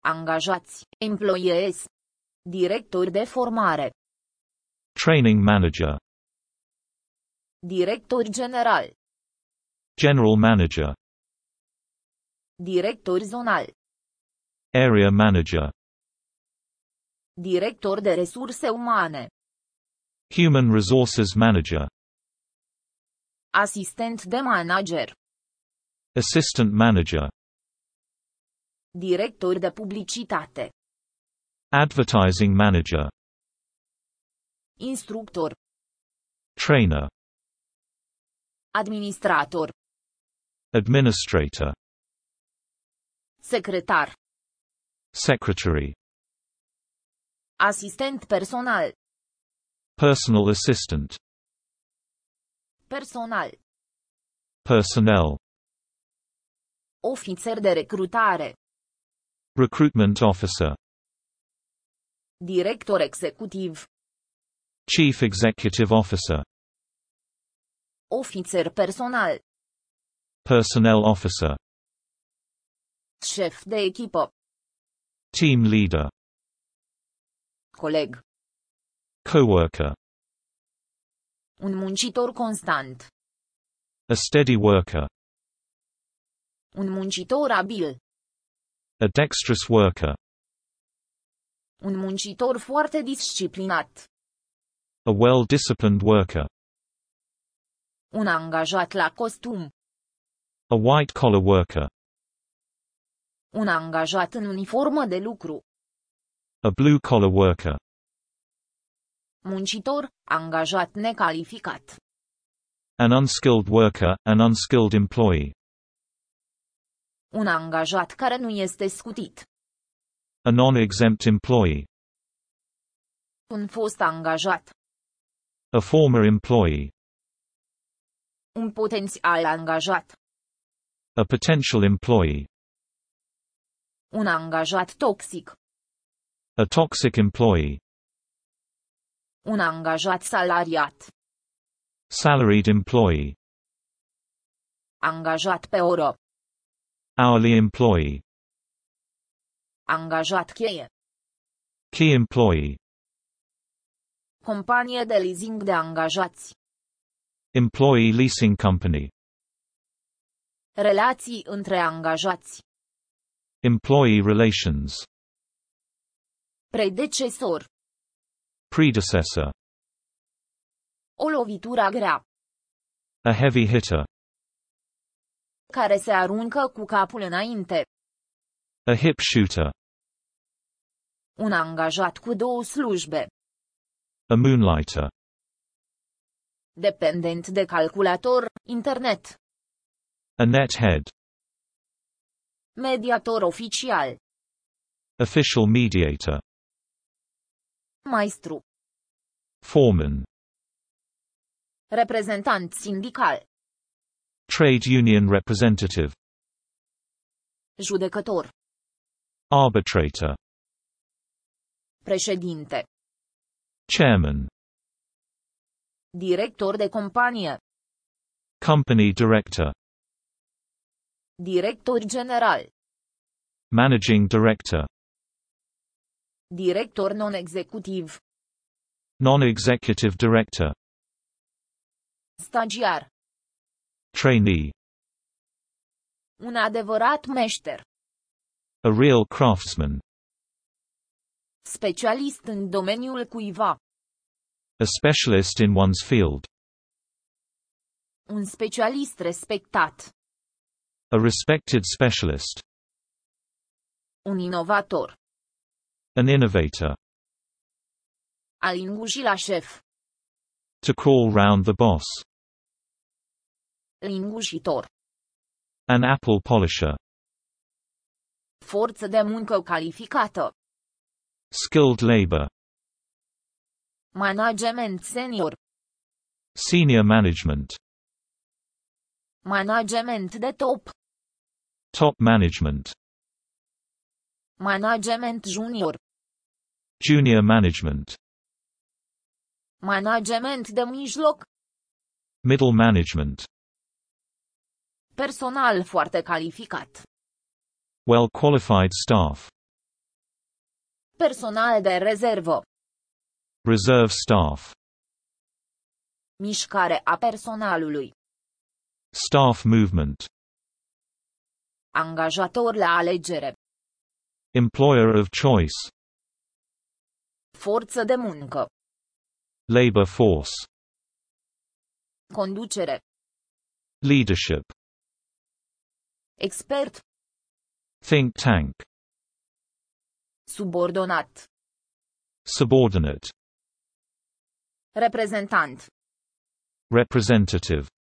Angajați, employees. Director de formare. Training manager. Director general. General manager. Director zonal. Area manager. Director de resurse umane. Human resources manager. Asistent de manager. Assistant manager. Director de publicitate. Advertising manager. Instructor. Trainer. Administrator. Administrator. Secretar. Secretary. Asistent personal. Personal assistant. Personal. Personnel. Ofițer de recrutare. Recruitment officer. Director executiv. Chief executive officer. Ofițer personal. Personnel officer. Șef de echipă. Team leader. Coleg. Coworker. Un muncitor constant. A steady worker. Un muncitor abil. A dexterous worker. Un muncitor foarte disciplinat. A well-disciplined worker. Un angajat la costum. A white-collar worker. Un angajat în uniformă de lucru. A blue-collar worker. Muncitor, angajat necalificat. An unskilled worker, an unskilled employee. Un angajat care nu este scutit. A non-exempt employee. Un fost angajat. A former employee. Un potențial angajat. A potential employee. Un angajat toxic. A toxic employee. Un angajat salariat. Salaried employee. Angajat pe oră. Hourly employee. Angajat cheie. Key employee. Companie de leasing de angajați. Employee leasing company. Relații între angajați. Employee relations. Predecesor. Predecessor. O lovitură grea. A heavy hitter. Care se aruncă cu capul înainte. A hip shooter. Un angajat cu două slujbe. A moonlighter. Dependent de calculator, internet. A nethead. Mediator oficial. Official mediator. Maestru. Foreman. Reprezentant sindical. Trade union representative. Judecător. Arbitrator. Președinte. Chairman. Director de companie. Company director. Director general. Managing director. Director non-executiv. Non-executive director. Stagiar. Trainee. Un adevărat meșter. A real craftsman. Specialist în domeniul cuiva. A specialist in one's field. Un specialist respectat. A respected specialist. Un inovator. An innovator. A linguji la șef. To crawl round the boss. Lingujitor. An apple polisher. Forță de muncă calificată. Skilled labor. Management senior. Senior management. Management de top. Top management. Management junior. Junior management. Management de mijloc. Middle management. Personal foarte calificat. Well qualified staff. Personal de rezervă. Reserve staff. Mișcare a personalului. Staff movement. Angajator la alegere. Employer of choice. Forță de muncă. Labor force. Conducere. Leadership. Expert. Think tank. Subordonat. Subordinate. Reprezentant. Representative.